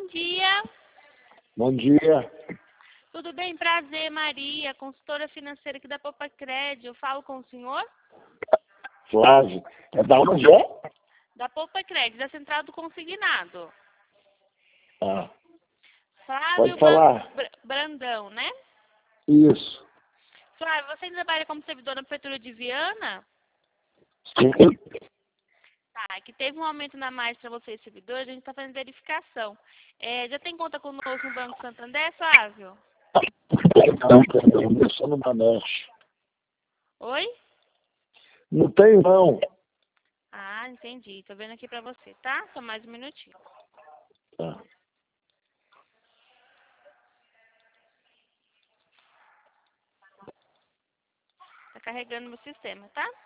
Bom dia. Bom dia. Tudo bem? Prazer, Maria, consultora financeira aqui da Poupa Crédito. Eu falo com o senhor? Flávio. É da onde é? Da Poupa Crédito, da Central do Consignado. Ah, Flávio pode falar. Brandão, né? Isso. Flávio, você ainda trabalha como servidor na Prefeitura de Viana? Sim. Tá, que teve um aumento na mais para vocês, servidores, a gente está fazendo verificação. Já tem conta conosco no Banco Santander, Flávio? Não, eu sou no Maneche. Oi? Não tenho, não. Ah, entendi. Tô vendo aqui para você, tá? Só mais um minutinho. Tá. Tá carregando meu sistema, tá?